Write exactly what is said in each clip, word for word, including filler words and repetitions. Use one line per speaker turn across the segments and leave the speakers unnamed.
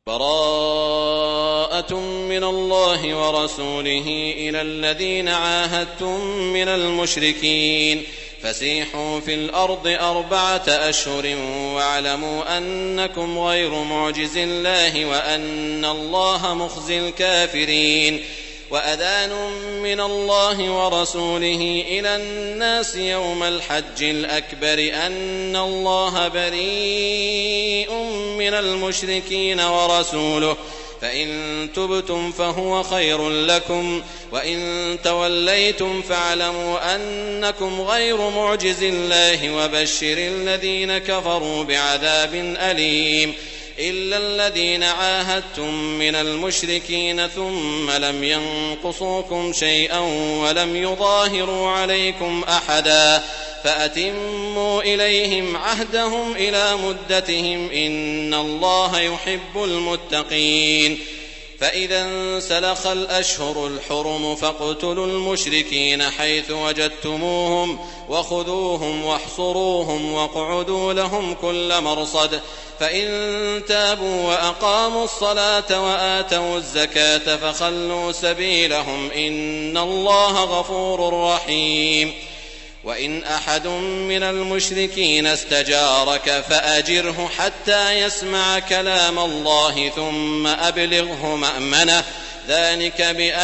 براءة من الله ورسوله إلى الذين عاهدتم من المشركين فسيحوا في الأرض أربعة أشهر واعلموا أنكم غير معجز الله وأن الله مخزي الكافرين. وأذان من الله ورسوله إلى الناس يوم الحج الأكبر أن الله بريء من المشركين ورسوله فإن تبتم فهو خير لكم وإن توليتم فاعلموا أنكم غير معجز الله وبشر الذين كفروا بعذاب أليم. إلا الذين عاهدتم من المشركين ثم لم ينقصوكم شيئا ولم يظاهروا عليكم أحدا فأتموا إليهم عهدهم إلى مدتهم إن الله يحب المتقين. فإذا انسلخ الأشهر الحرم فاقتلوا المشركين حيث وجدتموهم وخذوهم واحصروهم واقعدوا لهم كل مرصد فإن تابوا وأقاموا الصلاة وآتوا الزكاة فخلوا سبيلهم إن الله غفور رحيم. وإن أحد من المشركين استجارك فأجره حتى يسمع كلام الله ثم أبلغه مأمنه ذلك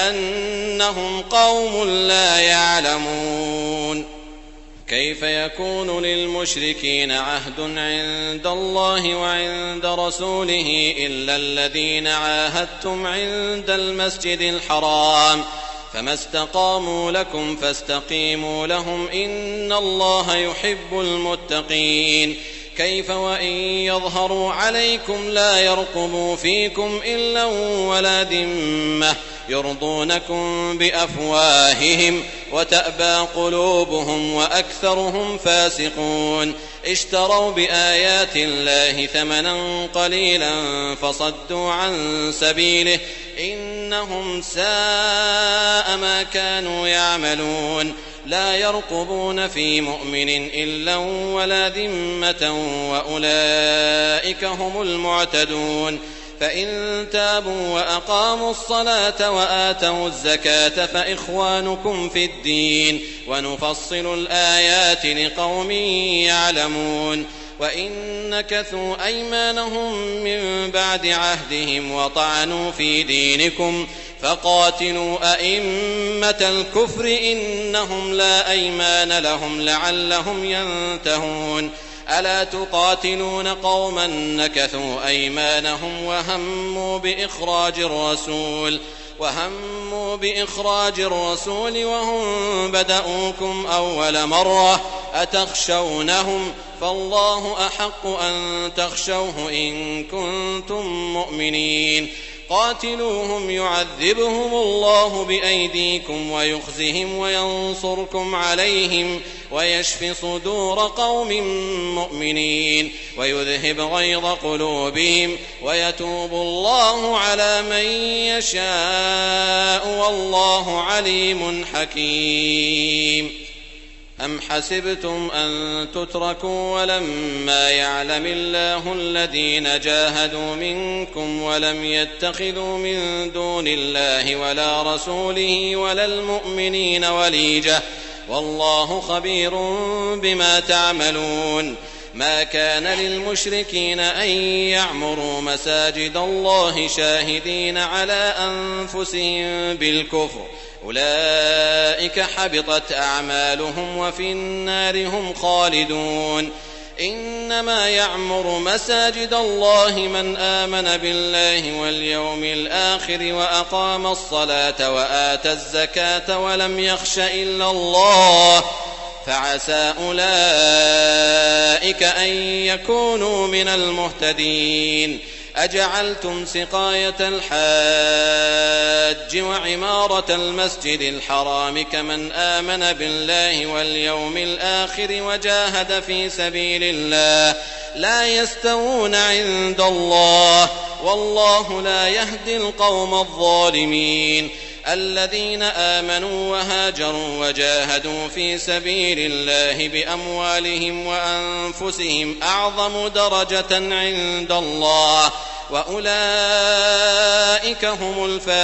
بأنهم قوم لا يعلمون. كيف يكون للمشركين عهد عند الله وعند رسوله إلا الذين عاهدتم عند المسجد الحرام فما استقاموا لكم فاستقيموا لهم إن الله يحب المتقين. كيف وإن يظهروا عليكم لا يرقبوا فيكم إلا ولا ذمة يرضونكم بأفواههم وتأبى قلوبهم وأكثرهم فاسقون. اشتروا بآيات الله ثمنا قليلا فصدوا عن سبيله إنهم ساء ما كانوا يعملون. لا يرقبون في مؤمن إلا ولا ذمة وأولئك هم المعتدون. فإن تابوا وأقاموا الصلاة وآتوا الزكاة فإخوانكم في الدين ونفصل الآيات لقوم يعلمون. وإن نكثوا أيمانهم من بعد عهدهم وطعنوا في دينكم فقاتلوا أئمة الكفر إنهم لا أيمان لهم لعلهم ينتهون. ألا تقاتلون قوما نكثوا أيمانهم وهموا بإخراج الرسول وهموا بإخراج الرسول وهم بدأوكم أول مرة أتخشونهم فالله أحق أن تخشوه إن كنتم مؤمنين. قاتلوهم يعذبهم الله بأيديكم ويخزهم وينصركم عليهم ويشف صدور قوم مؤمنين ويذهب غيظ قلوبهم ويتوب الله على من يشاء والله عليم حكيم. أم حسبتم أن تتركوا ولما يعلم الله الذين جاهدوا منكم ولم يتخذوا من دون الله ولا رسوله ولا المؤمنين وليجة والله خبير بما تعملون. ما كان للمشركين أن يعمروا مساجد الله شاهدين على أنفسهم بالكفر أولئك حبطت أعمالهم وفي النار هم خالدون. إنما يعمر مساجد الله من آمن بالله واليوم الآخر وأقام الصلاة وآتى الزكاة ولم يخش إلا الله فعسى أولئك أن يكونوا من المهتدين. أجعلتم سقاية الحاج وعمارة المسجد الحرام كمن آمن بالله واليوم الآخر وجاهد في سبيل الله لا يستوون عند الله والله لا يهدي القوم الظالمين. الذين آمنوا وهاجروا وجاهدوا في سبيل الله بأموالهم وأنفسهم أعظم درجة عند الله وأولئك هم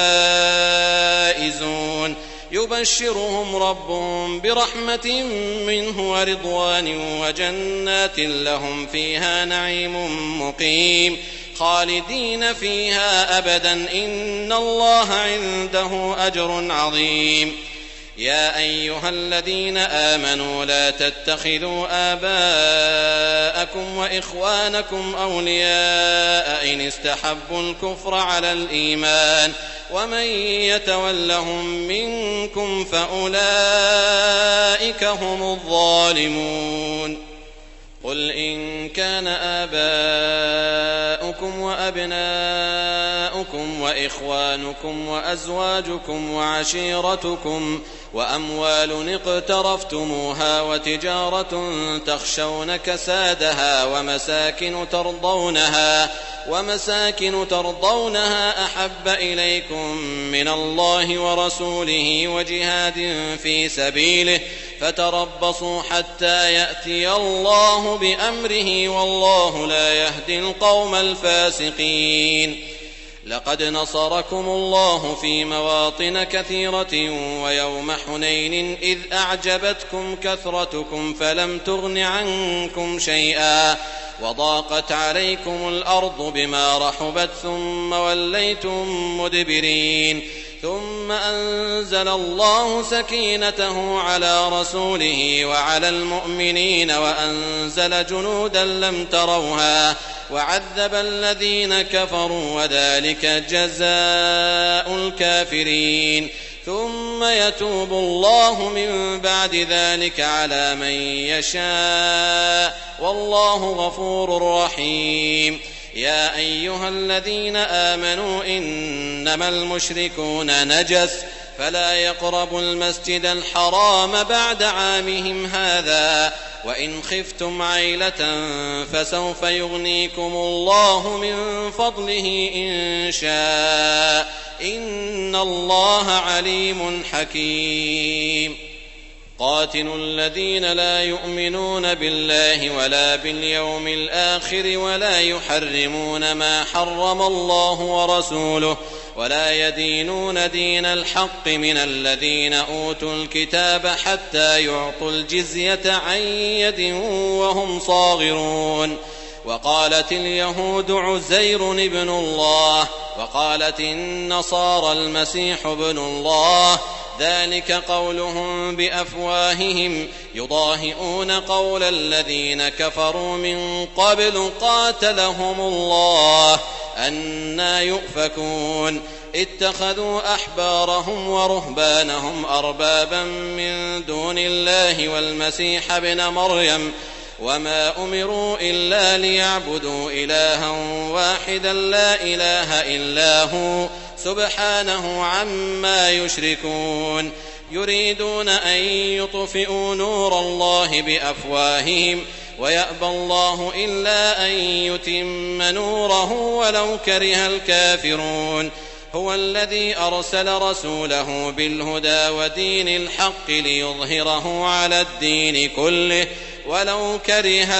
الفائزون يبشرهم ربهم برحمة منه ورضوان وجنات لهم فيها نعيم مقيم خالدين فيها أبدا إن الله عنده أجر عظيم يا أيها الذين آمنوا لا تتخذوا آباءكم وإخوانكم أولياء إن استحبوا الكفر على الإيمان ومن يتولهم منكم فأولئك هم الظالمون قل إن كان آباؤكم وأبناؤكم وإخوانكم وأزواجكم وعشيرتكم وأموال اقترفتموها وتجارة تخشون كسادها ومساكن ترضونها ومساكن ترضونها أحب إليكم من الله ورسوله وجهاد في سبيله فتربصوا حتى يأتي الله بأمره والله لا يهدي القوم الفاسقين لقد نصركم الله في مواطن كثيرة ويوم حنين إذ أعجبتكم كثرتكم فلم تغن عنكم شيئا وضاقت عليكم الأرض بما رحبت ثم وليتم مدبرين ثم أنزل الله سكينته على رسوله وعلى المؤمنين وأنزل جنودا لم تروها وعذب الذين كفروا وذلك جزاء الكافرين ثم يتوب الله من بعد ذلك على من يشاء والله غفور رحيم يا أيها الذين آمنوا إنما المشركون نجس فلا يقربوا المسجد الحرام بعد عامهم هذا وإن خفتم عيلة فسوف يغنيكم الله من فضله إن شاء إن الله عليم حكيم قاتلوا الذين لا يؤمنون بالله ولا باليوم الآخر ولا يحرمون ما حرم الله ورسوله ولا يدينون دين الحق من الذين أوتوا الكتاب حتى يعطوا الجزية عن يد وهم صاغرون وقالت اليهود عزير ابن الله وقالت النصارى المسيح ابن الله ذلك قولهم بأفواههم يضاهئون قول الذين كفروا من قبل قاتلهم الله أنى يؤفكون اتخذوا أحبارهم ورهبانهم أربابا من دون الله والمسيح ابن مريم وما أمروا إلا ليعبدوا إلها واحدا لا إله إلا هو سبحانه عما يشركون يريدون أن يطفئوا نور الله بأفواههم ويأبى الله إلا أن يتم نوره ولو كره الكافرون هو الذي أرسل رسوله بالهدى ودين الحق ليظهره على الدين كله ولو كره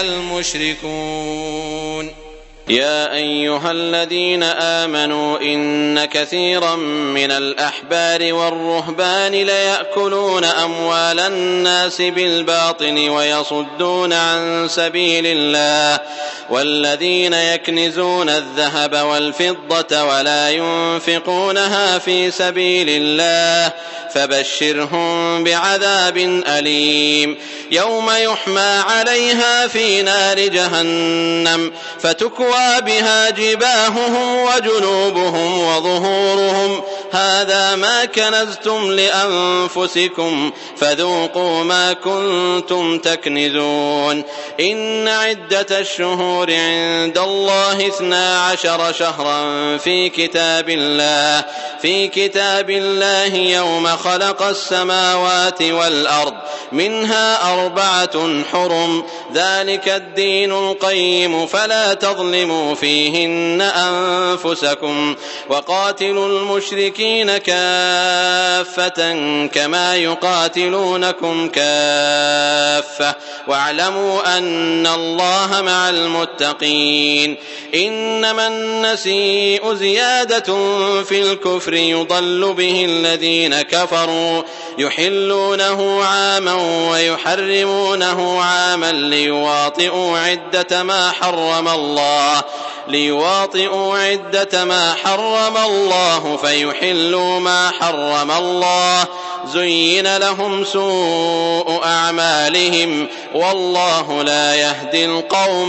المشركون يا أيها الذين آمنوا إن كثيرا من الأحبار والرهبان ليأكلون أموال الناس بالباطل ويصدون عن سبيل الله والذين يكنزون الذهب والفضة ولا ينفقونها في سبيل الله فبشرهم بعذاب أليم يوم يحمى عليها في نار جهنم فتكوى بها جباههم وجنوبهم وظهورهم هذا ما كنزتم لأنفسكم فذوقوا ما كنتم تكنزون إن عدة الشهور عند الله اثنا عشر شهرا في كتاب الله في كتاب الله يوم خلق السماوات والأرض منها أربعة حرم ذلك الدين القيم فلا تظلموا فيهن أنفسكم وقاتلوا المشركين الدين كافة كما يقاتلونكم كافة واعلموا أن الله مع المتقين إنما النسيء زيادة في الكفر يضل به الذين كفروا يحلونه عاما ويحرمونه عاما ليواطئوا عدة ما حرم الله ليواطئوا عدة ما حرم الله فيحلوا ما حرم الله زين لهم سوء أعمالهم والله لا يهدي القوم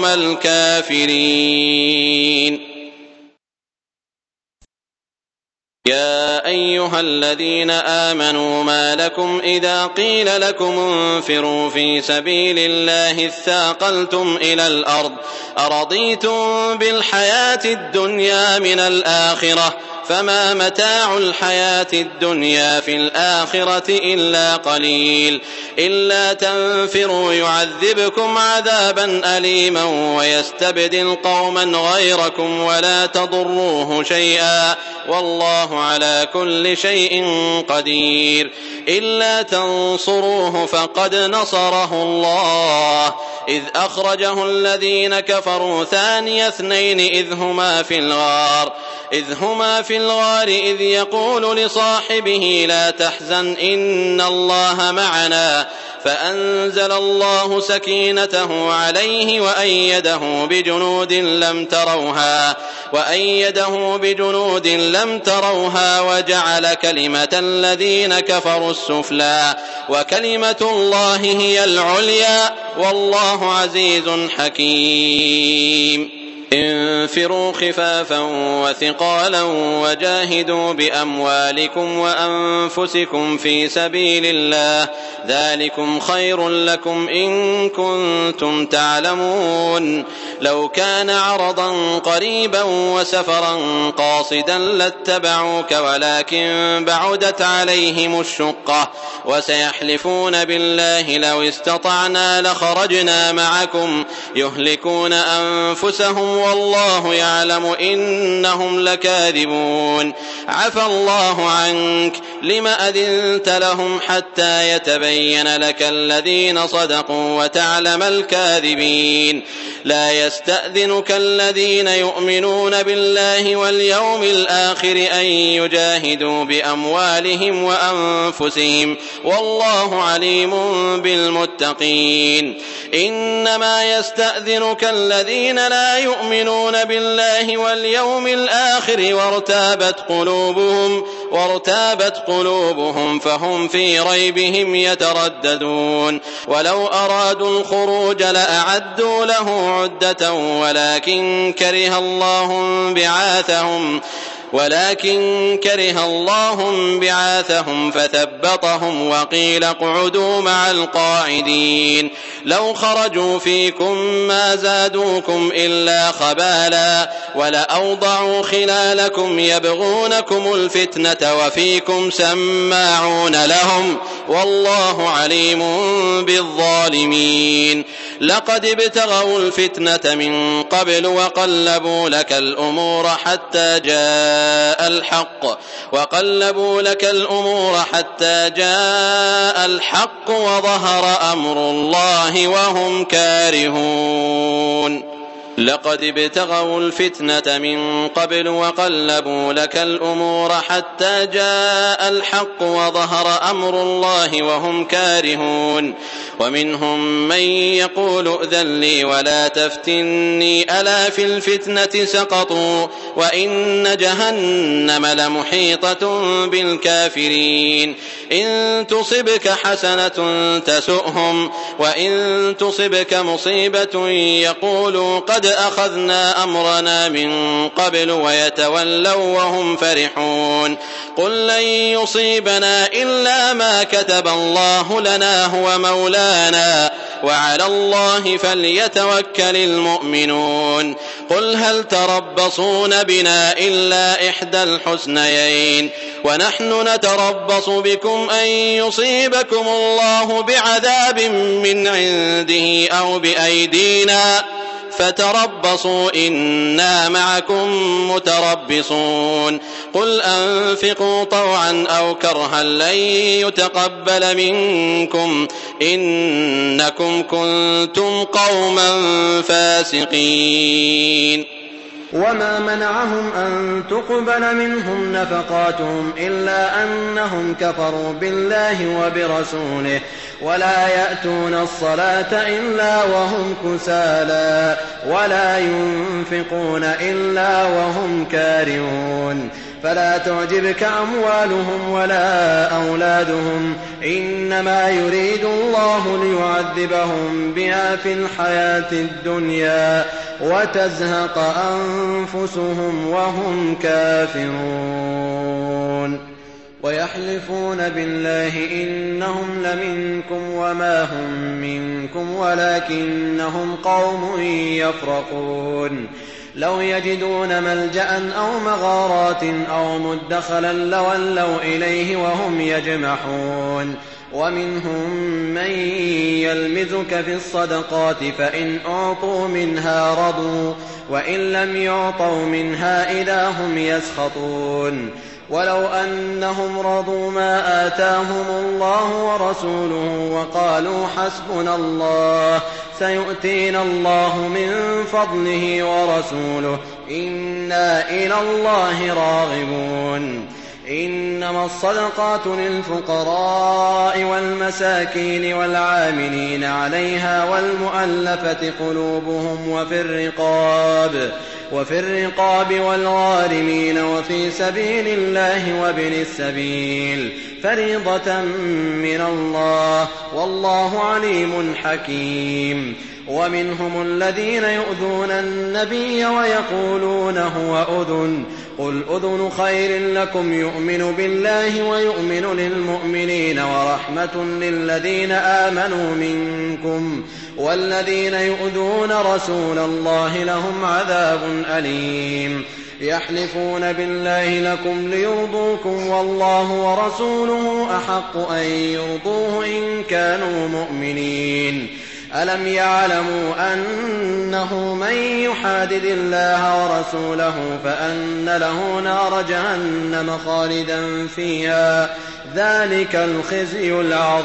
الكافرين. يا أيها الذين آمنوا ما لكم إذا قيل لكم انفروا في سبيل الله اثاقلتم إلى الأرض أرضيتم بالحياة الدنيا من الآخرة فما متاع الحياة الدنيا في الآخرة إلا قليل إلا تنفروا يعذبكم عذابا أليما ويستبدل قوما غيركم ولا تضروه شيئا والله على كل شيء قدير إلا تنصروه فقد نصره الله إذ أخرجه الذين كفروا ثاني اثنين إذ هما في الغار إذ هما في الغار إذ يقول لصاحبه لا تحزن إن الله معنا فأنزل الله سكينته عليه وأيده بجنود لم تروها وأيده بجنود لم تروها وجعل كلمة الذين كفروا السفلى وكلمة الله هي العليا والله عزيز حكيم. انفروا خفافا وثقالا وجاهدوا بأموالكم وأنفسكم في سبيل الله ذلكم خير لكم إن كنتم تعلمون لو كان عرضا قريبا وسفرا قاصدا لاتبعوك ولكن بعدت عليهم الشقة وسيحلفون بالله لو استطعنا لخرجنا معكم يهلكون أنفسهم والله يعلم إنهم لكاذبون عفى الله عنك لم أذنت لهم حتى يتبين لك الذين صدقوا وتعلم الكاذبين لا يستأذنك الذين يؤمنون بالله واليوم الآخر أن يجاهدوا بأموالهم وأنفسهم والله عليم بالمتقين إنما يستأذنك الذين لا يؤمنون بالله واليوم الآخر وارتابت قلوبهم وارتابت قلوبهم فهم في ريبهم يترددون ولو أرادوا الخروج لأعدوا له عدة ولكن كره الله بعاثهم ولكن كره الله بعاثهم فثبطهم وقيل اقعدوا مع القاعدين لو خرجوا فيكم ما زادوكم إلا خبالا ولأوضعوا خلالكم يبغونكم الفتنة وفيكم سماعون لهم والله عليم بالظالمين لقد ابتغوا الفتنة من قبل وقلبوا لك الأمور حتى جاء الحق وقلبوا لك الأمور حتى جاء الحق وظهر أمر الله وهم كارهون لقد ابتغوا الفتنة من قبل وقلبوا لك الأمور حتى جاء الحق وظهر أمر الله وهم كارهون ومنهم من يقول ائذن لي ولا تفتني ألا في الفتنة سقطوا وإن جهنم لمحيطة بالكافرين إن تصبك حسنة تسؤهم وإن تصبك مصيبة يقولوا قد أخذنا أمرنا من قبل ويتولوا وهم فرحون قل لن يصيبنا إلا ما كتب الله لنا هو مولانا وعلى الله فليتوكل المؤمنون قل هل تربصون بنا إلا إحدى الحسنيين ونحن نتربص بكم أن يصيبكم الله بعذاب من عنده أو بأيدينا فتربصوا إنا معكم متربصون قل أنفقوا طوعا أو كرها لن يتقبل منكم إنكم كنتم قوما فاسقين.
وما منعهم أن تقبل منهم نفقاتهم إلا أنهم كفروا بالله وبرسوله ولا يأتون الصلاة إلا وهم كسالى ولا ينفقون إلا وهم كارهون فلا تعجبك أموالهم ولا أولادهم إنما يريد الله ليعذبهم بها في الحياة الدنيا وتزهق أنفسهم وهم كافرون ويحلفون بالله إنهم لمنكم وما هم منكم ولكنهم قوم يفرقون لو يجدون ملجأ أو مغارات أو مدخلا لولوا إليه وهم يجمحون ومنهم من يلمزك في الصدقات فإن أعطوا منها رضوا وإن لم يعطوا منها إذا هم يسخطون ولو أنهم رضوا ما آتاهم الله ورسوله وقالوا حسبنا الله سيؤتينا الله من فضله ورسوله إنا إلى الله راغبون إنما الصدقات للفقراء والمساكين والعاملين عليها والمؤلفة قلوبهم وفي الرقاب وفي الرقاب والغارمين وفي سبيل الله وابن السبيل فريضة من الله والله عليم حكيم ومنهم الذين يؤذون النبي ويقولون هو أذن قل أذن خير لكم يؤمن بالله ويؤمن للمؤمنين ورحمة للذين آمنوا منكم والذين يؤذون رسول الله لهم عذاب أليم يحلفون بالله لكم ليرضوكم والله ورسوله أحق أن يرضوه إن كانوا مؤمنين ألم يعلموا أنه من يحادد الله ورسوله فأن له نار جهنم خالدا فيها ذلك الخزي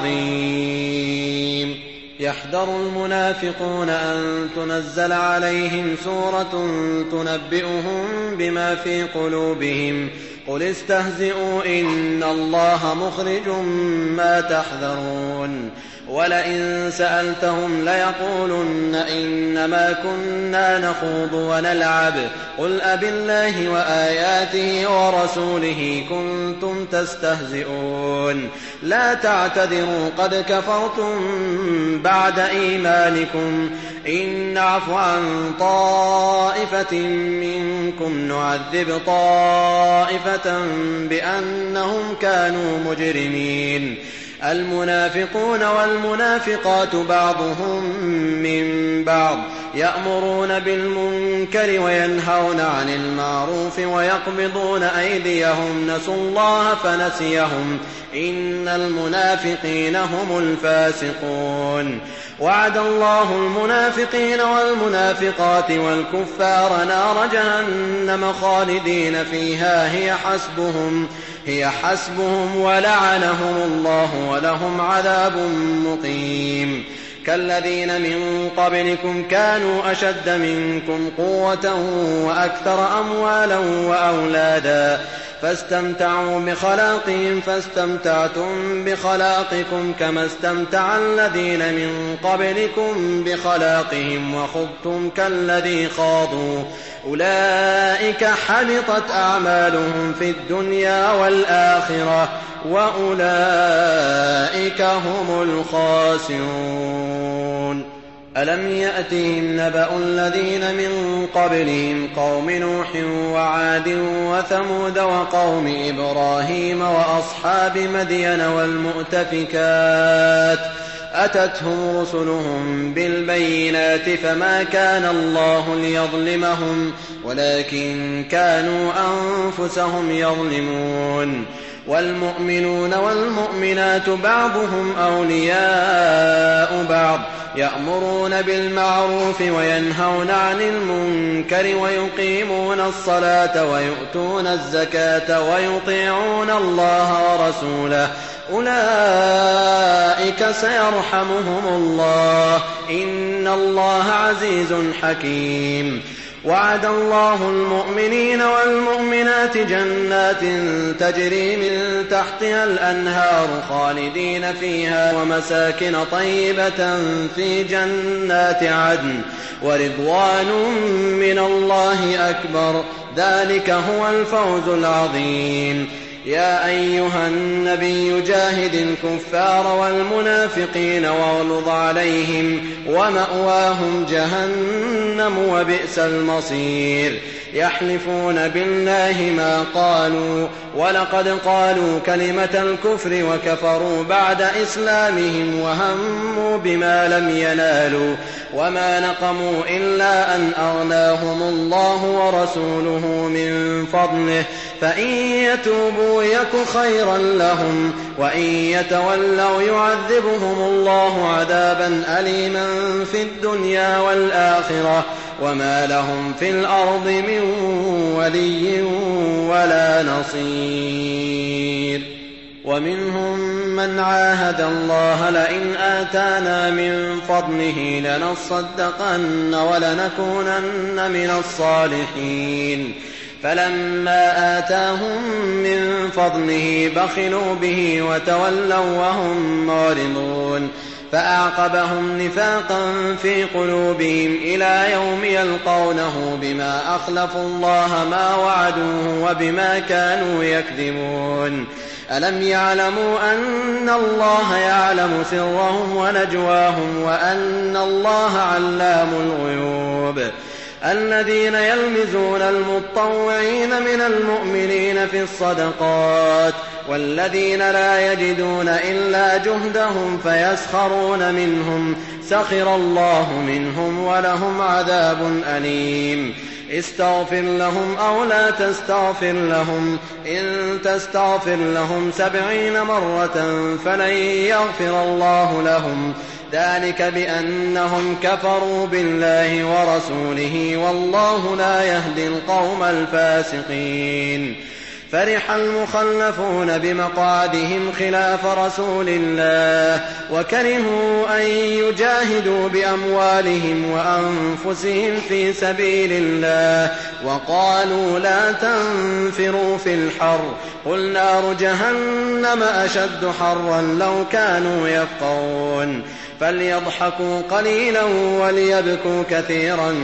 العظيم يحذر المنافقون أن تنزل عليهم سورة تنبئهم بما في قلوبهم قل استهزئوا إن الله مخرج ما تحذرون ولئن سألتهم ليقولن إنما كنا نخوض ونلعب قل أبالله وآياته ورسوله كنتم تستهزئون لا تعتذروا قد كفرتم بعد إيمانكم إن نعف عن طائفة منكم نعذب طائفة بأنهم كانوا مجرمين المنافقون والمنافقات بعضهم من بعض يأمرون بالمنكر وينهون عن المعروف ويقبضون أيديهم نسوا الله فنسيهم إن المنافقين هم الفاسقون وعد الله المنافقين والمنافقات والكفار نار جهنم خالدين فيها هي حسبهم هي حسبهم ولعنهم الله ولهم عذاب مقيم كالذين من قبلكم كانوا أشد منكم قوة وأكثر أموالا وأولادا فاستمتعوا بخلاقهم فاستمتعتم بخلاقكم كما استمتع الذين من قبلكم بخلاقهم وخضتم كالذي خاضوا أولئك حبطت أعمالهم في الدنيا والآخرة وأولئك هم الخاسرون ألم يأتهم نبأ الذين من قبلهم قوم نوح وعاد وثمود وقوم إبراهيم وأصحاب مدين والمؤتفكات أتتهم رسلهم بالبينات فما كان الله ليظلمهم ولكن كانوا أنفسهم يظلمون والمؤمنون والمؤمنات بعضهم أولياء بعض يأمرون بالمعروف وينهون عن المنكر ويقيمون الصلاة ويؤتون الزكاة ويطيعون الله ورسوله أولئك سيرحمهم الله إن الله عزيز حكيم وعد الله المؤمنين والمؤمنات جنات تجري من تحتها الأنهار خالدين فيها ومساكن طيبة في جنات عدن ورضوان من الله أكبر ذلك هو الفوز العظيم يا أيها النبي جاهد الكفار والمنافقين واغلظ عليهم ومأواهم جهنم وبئس المصير يحلفون بالله ما قالوا ولقد قالوا كلمة الكفر وكفروا بعد إسلامهم وهموا بما لم ينالوا وما نقموا إلا أن أغناهم الله ورسوله من فضله فإن يتوبوا يك خيرا لهم وإن يتولوا يعذبهم الله عذابا أليما في الدنيا والآخرة وما لهم في الأرض من ولي ولا نصير ومنهم من عاهد الله لئن آتانا من فضله لنصدقن ولنكونن من الصالحين فلما آتاهم من فضله بخلوا به وتولوا وهم معرضون فأعقبهم نفاقا في قلوبهم إلى يوم يلقونه بما أخلفوا الله ما وعدوه وبما كانوا يكذبون ألم يعلموا أن الله يعلم سرهم ونجواهم وأن الله علام الغيوب الذين يلمزون المطوعين من المؤمنين في الصدقات والذين لا يجدون إلا جهدهم فيسخرون منهم سخر الله منهم ولهم عذاب أليم استغفر لهم أو لا تستغفر لهم إن تستغفر لهم سبعين مرة فلن يغفر الله لهم ذلك بأنهم كفروا بالله ورسوله والله لا يهدي القوم الفاسقين فرح المخلفون بمقعدهم خلاف رسول الله وكرهوا أن يجاهدوا بأموالهم وأنفسهم في سبيل الله وقالوا لا تنفروا في الحر قل نار جهنم أشد حرا لو كانوا يفقهون فليضحكوا قليلا وليبكوا كثيرا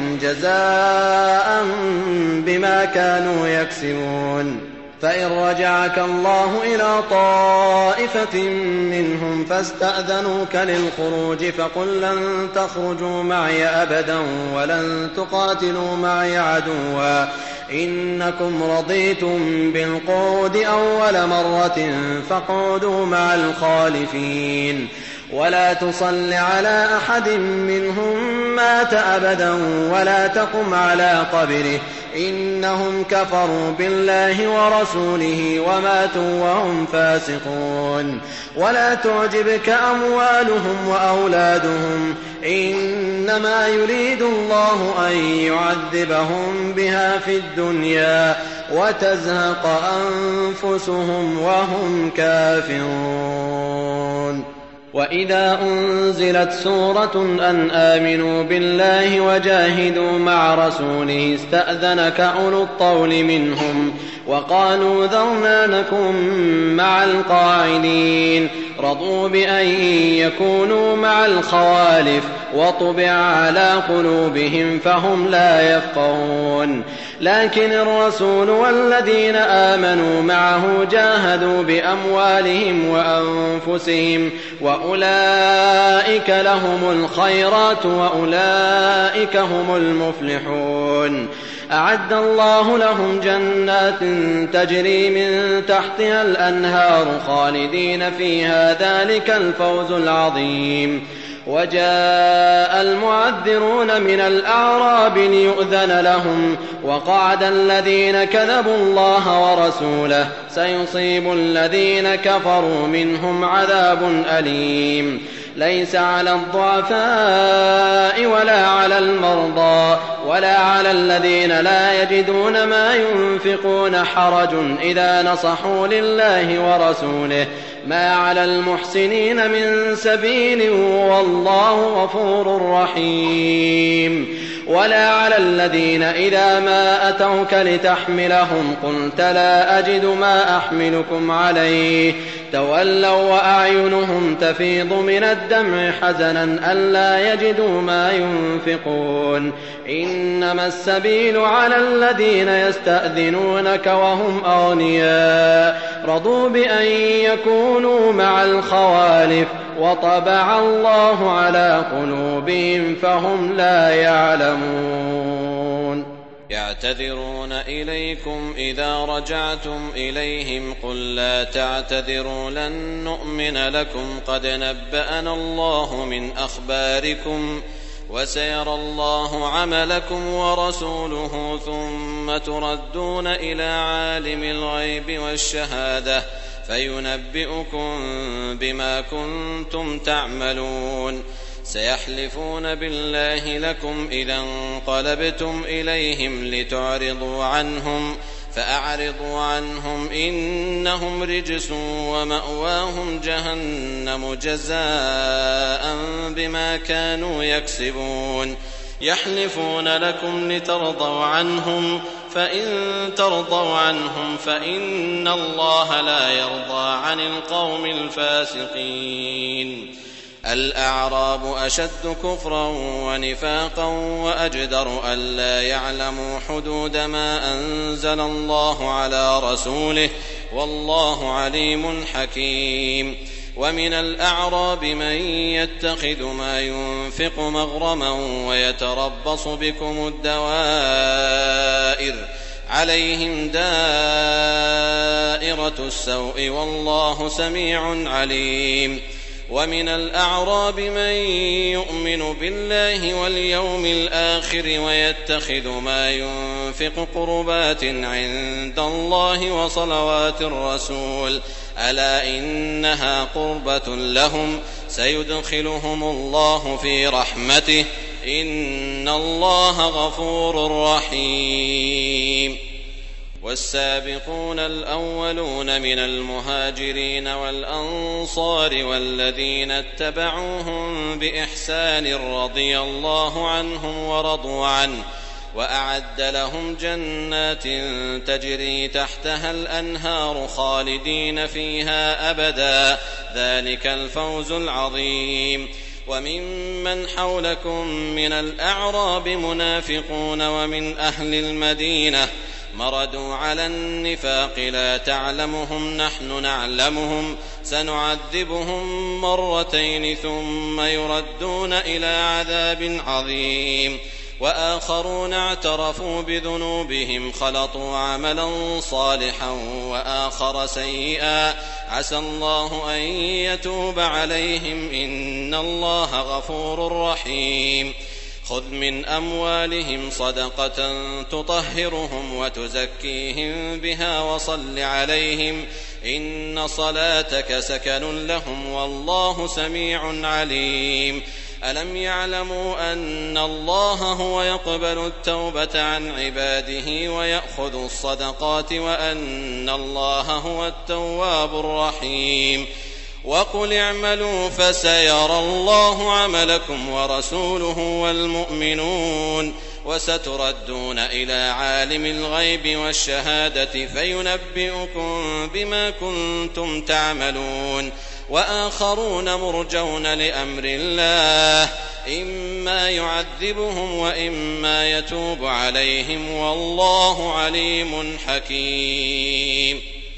جزاء بما كانوا يكسبون فإن رجعك الله إلى طائفة منهم فاستأذنوك للخروج فقل لن تخرجوا معي أبدا ولن تقاتلوا معي عدوا إنكم رضيتم بالقعود أول مرة فاقعدوا مع الخالفين ولا تصل على أحد منهم مات أبدا ولا تقم على قبره إنهم كفروا بالله ورسوله وماتوا وهم فاسقون ولا تعجبك أموالهم وأولادهم إنما يريد الله أن يعذبهم بها في الدنيا وتزهق أنفسهم وهم كافرون وإذا أنزلت سورة أن آمنوا بالله وجاهدوا مع رسوله استأذنك أولو الطول منهم وقالوا ذرنا نكن مع القاعدين رضوا بأن يكونوا مع الخوالف وطبع على قلوبهم فهم لا يفقهون لكن الرسول والذين آمنوا معه جاهدوا بأموالهم وأنفسهم وأولئك لهم الخيرات وأولئك هم المفلحون أعد الله لهم جنات تجري من تحتها الأنهار خالدين فيها ذلك الفوز العظيم. وجاء المعذرون من الأعراب ليؤذن لهم وقعد الذين كذبوا الله ورسوله سيصيب الذين كفروا منهم عذاب أليم. ليس على الضعفاء ولا على المرضى ولا على الذين لا يجدون ما ينفقون حرج إذا نصحوا لله ورسوله ما على المحسنين من سبيل والله غفور رحيم. ولا على الذين إذا ما أتوك لتحملهم قلت لا أجد ما أحملكم عليه تولوا وأعينهم تفيض من الدمع حزنا ألا يجدوا ما ينفقون. إنما السبيل على الذين يستأذنونك وهم أغنياء رضوا بأن يكونوا مع الخوالف وطبع الله على قلوبهم فهم لا يعلمون.
يعتذرون إليكم إذا رجعتم إليهم قل لا تعتذروا لن نؤمن لكم قد نبأنا الله من أخباركم وسيرى الله عملكم ورسوله ثم تردون إلى عالم الغيب والشهادة فينبئكم بما كنتم تعملون. سيحلفون بالله لكم إذا انقلبتم إليهم لتعرضوا عنهم فأعرضوا عنهم إنهم رجس ومأواهم جهنم جزاء بما كانوا يكسبون. يحلفون لكم لترضوا عنهم فإن ترضوا عنهم فإن الله لا يرضى عن القوم الفاسقين. الأعراب أشد كفرا ونفاقا وأجدر ألا يعلموا حدود ما أنزل الله على رسوله والله عليم حكيم. ومن الأعراب من يتخذ ما ينفق مغرما ويتربص بكم الدوائر عليهم دائرة السوء والله سميع عليم. ومن الأعراب من يؤمن بالله واليوم الآخر ويتخذ ما ينفق قربات عند الله وصلوات الرسول ألا إنها قربة لهم سيدخلهم الله في رحمته إن الله غفور رحيم. والسابقون الأولون من المهاجرين والأنصار والذين اتبعوهم بإحسان رضي الله عنهم ورضوا عنه وأعد لهم جنات تجري تحتها الأنهار خالدين فيها أبدا ذلك الفوز العظيم. وممن حولكم من الأعراب منافقون ومن أهل المدينة مردوا على النفاق لا تعلمهم نحن نعلمهم سنعذبهم مرتين ثم يردون إلى عذاب عظيم. وآخرون اعترفوا بذنوبهم خلطوا عملا صالحا وآخر سيئا عسى الله أن يتوب عليهم إن الله غفور رحيم. خذ من أموالهم صدقة تطهرهم وتزكيهم بها وصل عليهم إن صلاتك سكن لهم والله سميع عليم. ألم يعلموا أن الله هو يقبل التوبة عن عباده ويأخذ الصدقات وأن الله هو التواب الرحيم. وقل اعملوا فسيرى الله عملكم ورسوله والمؤمنون وستردون إلى عالم الغيب والشهادة فينبئكم بما كنتم تعملون. وآخرون مرجون لأمر الله إما يعذبهم وإما يتوب عليهم والله عليم حكيم.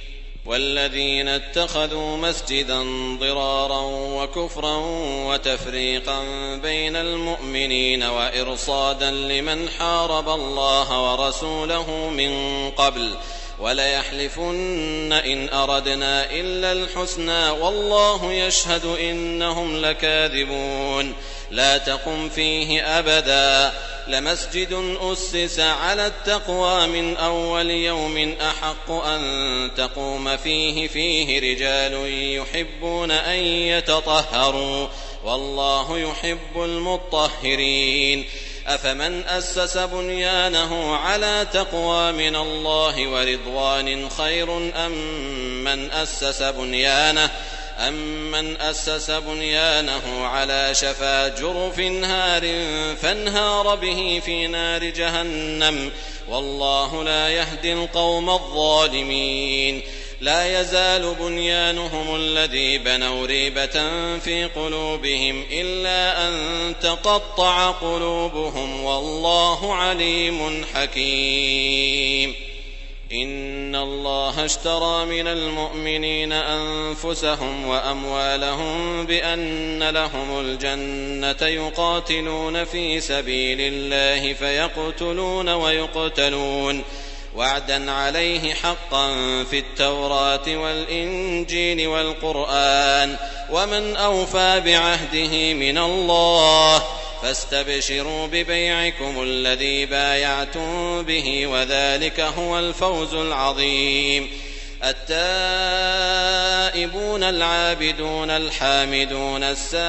والذين اتخذوا مسجدا ضرارا وكفرا وتفريقا بين المؤمنين وإرصادا لمن حارب الله ورسوله من قبل وليحلفن إن أردنا إلا الحسنى والله يشهد إنهم لكاذبون لا تقم فيه أبدا لمسجد أسس على التقوى من أول يوم أحق أن تقوم فيه فيه رجال يحبون أن يتطهروا والله يحب المطهرين أفمن أسس بنيانه على تقوى من الله ورضوان خير أم من أسس بنيانه أمن أسس بنيانه على شفا جرف هار فانهار به في نار جهنم والله لا يهدي القوم الظالمين لا يزال بنيانهم الذي بنوا ريبة في قلوبهم إلا أن تقطع قلوبهم والله عليم حكيم إن الله اشترى من المؤمنين أنفسهم وأموالهم بأن لهم الجنة يقاتلون في سبيل الله فيقتلون ويقتلون وعدا عليه حقا في التوراة والإنجيل والقرآن ومن أوفى بعهده من الله فاستبشروا ببيعكم الذي بايعتم به وذلك هو الفوز العظيم التائبون العابدون الحامدون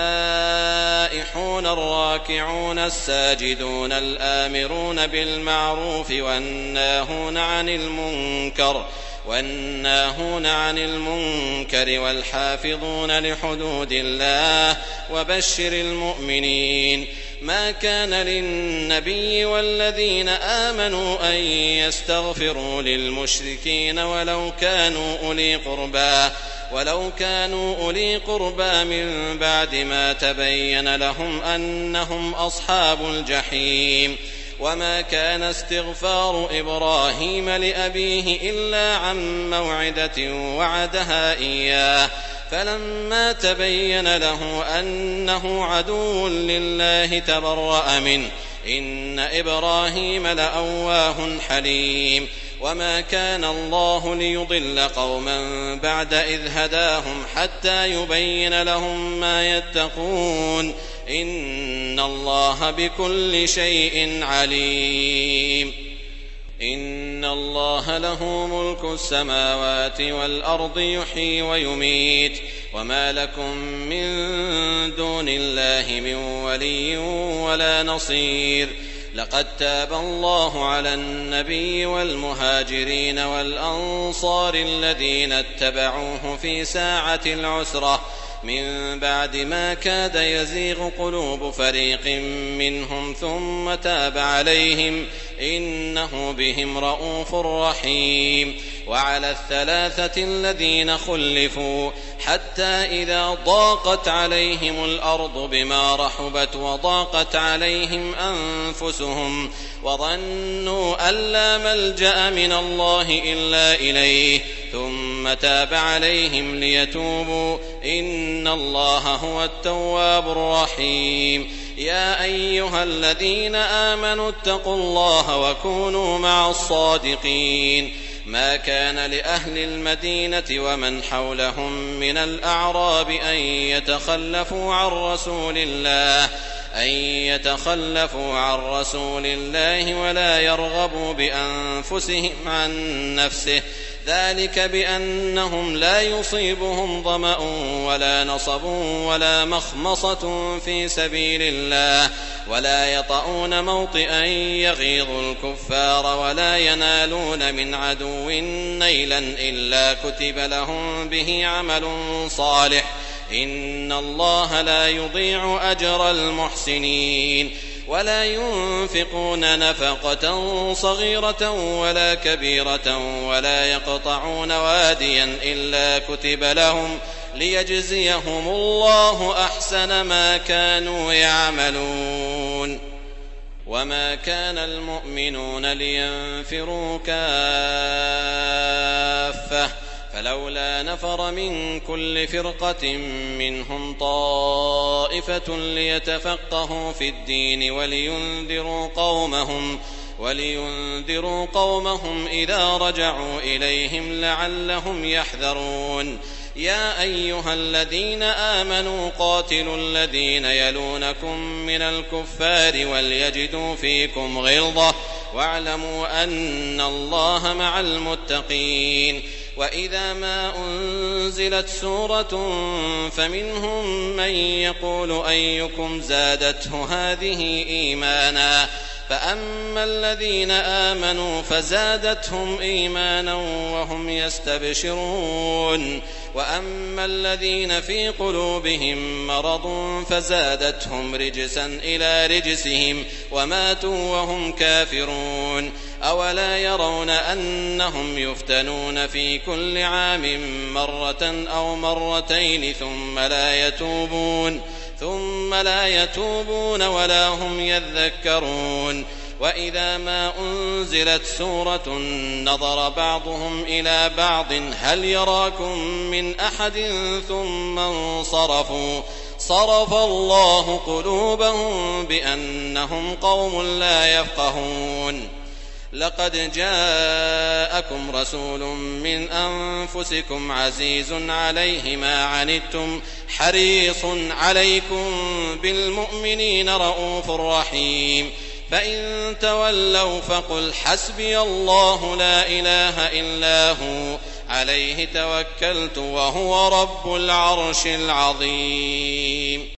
السائحون الراكعون الساجدون الآمرون بالمعروف والناهون عن المنكر والناهون عن المنكر والحافظون لحدود الله وبشر المؤمنين ما كان للنبي والذين آمنوا أن يستغفروا للمشركين ولو كانوا أولي قربى ولو كانوا أولي قربى من بعد ما تبين لهم أنهم أصحاب الجحيم وما كان استغفار إبراهيم لأبيه إلا عن موعدة وعدها إياه فلما تبين له أنه عدو لله تبرأ منه إن إبراهيم لأواه حليم وما كان الله ليضل قوما بعد إذ هداهم حتى يبين لهم ما يتقون إن الله بكل شيء عليم إن الله له ملك السماوات والأرض يحيي ويميت وما لكم من دون الله من ولي ولا نصير لقد تاب الله على النبي والمهاجرين والأنصار الذين اتبعوه في ساعة العسرة من بعد ما كاد يزيغ قلوب فريق منهم ثم تاب عليهم إنه بهم رءوف رحيم وعلى الثلاثة الذين خلفوا حتى إذا ضاقت عليهم الأرض بما رحبت وضاقت عليهم أنفسهم وظنوا أن لا ملجأ من الله إلا إليه ثم تاب عليهم ليتوبوا إن الله هو التواب الرحيم يا أيها الذين آمنوا اتقوا الله وكونوا مع الصادقين ما كان لأهل المدينة ومن حولهم من الأعراب أن يتخلفوا عن رسول الله أن يتخلفوا عن رسول الله ولا يرغبوا بأنفسهم عن نفسه ذلك بأنهم لا يصيبهم ظمأ ولا نصب ولا مخمصة في سبيل الله ولا يطؤون موطئا يغيظ الكفار ولا ينالون من عدو نيلا إلا كتب لهم به عمل صالح إن الله لا يضيع أجر المحسنين ولا ينفقون نفقة صغيرة ولا كبيرة ولا يقطعون واديا إلا كتب لهم ليجزيهم الله أحسن ما كانوا يعملون وما كان المؤمنون لينفروا كافة فلولا نفر من كل فرقة منهم طائفة ليتفقهوا في الدين ولينذروا قومهم ولينذروا قومهم إذا رجعوا إليهم لعلهم يحذرون يا أيها الذين آمنوا قاتلوا الذين يلونكم من الكفار وليجدوا فيكم غلظة واعلموا أن الله مع المتقين وإذا ما أنزلت سورة فمنهم من يقول أيكم زادته هذه إيمانا فأما الذين آمنوا فزادتهم إيمانا وهم يستبشرون وأما الذين في قلوبهم مرض فزادتهم رجسا إلى رجسهم وماتوا وهم كافرون أولا يرون أنهم يفتنون في كل عام مرة أو مرتين ثم لا يتوبون ثم لا يتوبون ولا هم يذكرون وإذا ما أنزلت سورة نظر بعضهم إلى بعض هل يراكم من أحد ثم انصرفوا صرف الله قلوبهم بأنهم قوم لا يفقهون لقد جاءكم رسول من أنفسكم عزيز عليه ما عنتم حريص عليكم بالمؤمنين رؤوف رحيم فإن تولوا فقل حسبي الله لا إله إلا هو عليه توكلت وهو رب العرش العظيم.